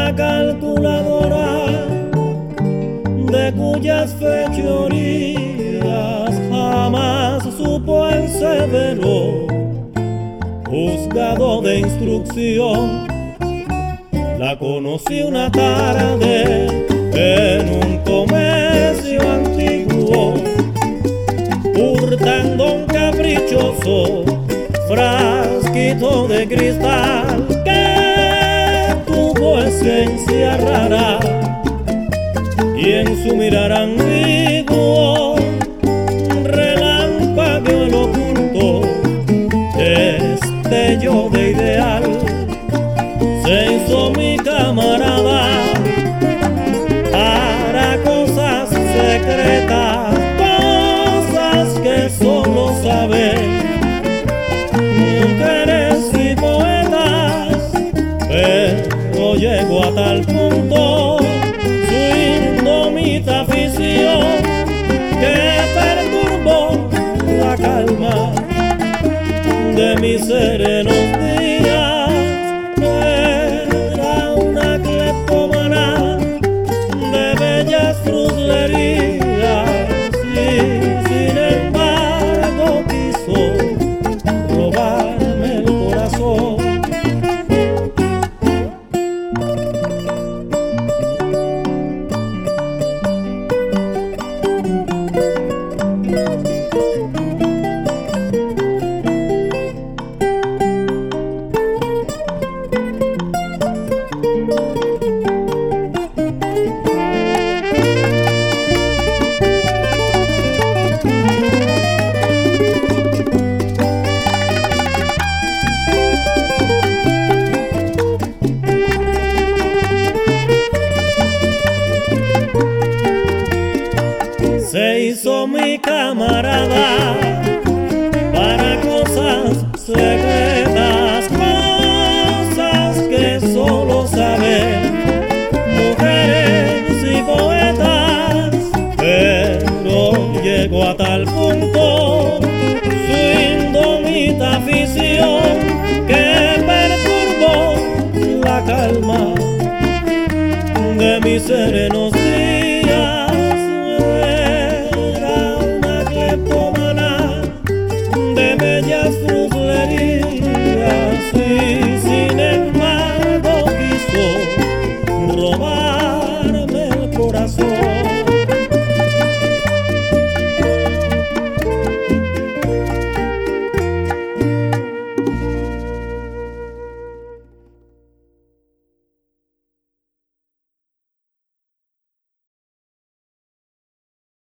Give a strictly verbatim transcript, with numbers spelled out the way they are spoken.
una calculadora de cuyas fechorías jamás supo el severo juzgado de instrucción. La conocí una tarde en un comercio antiguo, hurtando un caprichoso frasquito de cristal que tuvo esencia rara, y en su mirar ambiguo relampagueó el oculto destello de ideal. Se hizo mi camarada para cosas secretas, cosas que solo saben mujeres y poetas, pero llegó a tal punto su indómita afición que perturbó la calma de mis serenos días. Era una cleptómana de bellas fruslerías y sin embargo quiso robarme el corazón. Se hizo mi camarada para cosas secretas, cosas que solo saben mujeres y poetas, pero llegó a tal punto su indomita afición que perturbó la calma de mis serenos días. De bellas frutas